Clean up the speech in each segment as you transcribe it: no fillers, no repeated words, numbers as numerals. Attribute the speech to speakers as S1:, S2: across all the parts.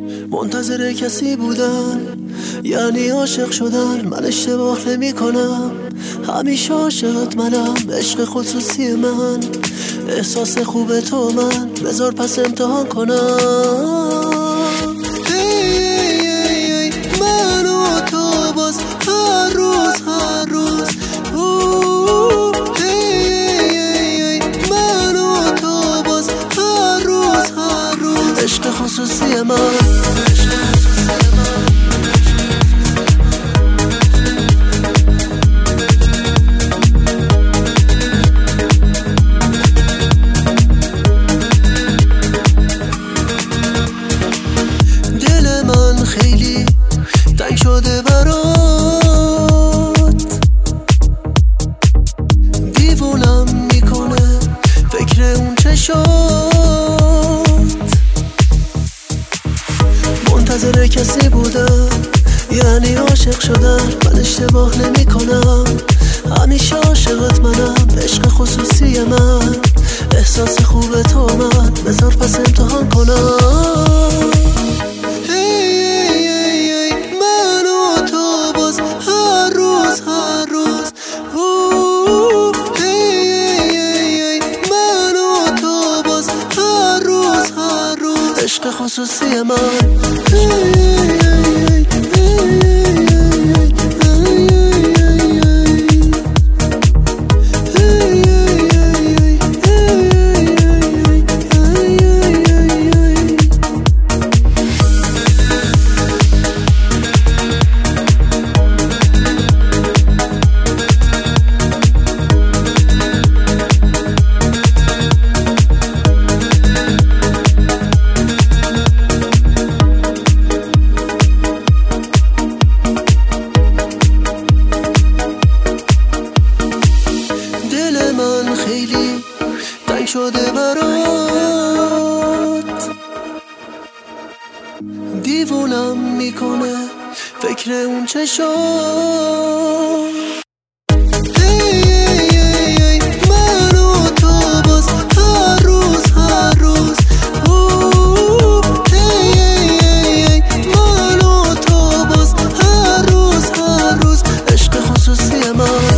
S1: منتظر کسی بودن یعنی عاشق شدن. من اشتباه نمی کنم، همیشه عاشقت منم. عشق خصوصی من، احساس خوب تو من. بذار پس امتحان کنم. من و تو باز هر روز من و تو باز هر روز عشق خصوصی من. دل من خیلی تنگ شده برات، دیوونم میکنه فکر اون چشات. منتظر کسی بودم یعنی عاشق شدن. من اشتباه نمی کنم، همیشه عاشقت منم. عشق خصوصی من، احساس خوب تو من. بذار پس امتحان کنم. من و تو باز هر روز من و تو باز هر روز عشق خصوصی من. دل من خیلی تنگ شده برات، دیوونم میکنه فکر اون چشات. من و تو باز هر روز من و تو باز هر روز عشق خصوصی من.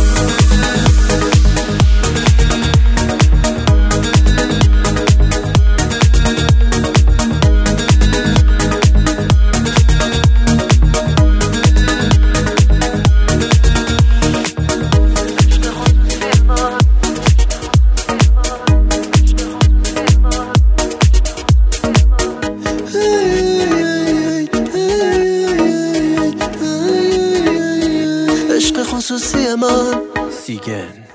S1: عشق خصوصی من.
S2: سیگن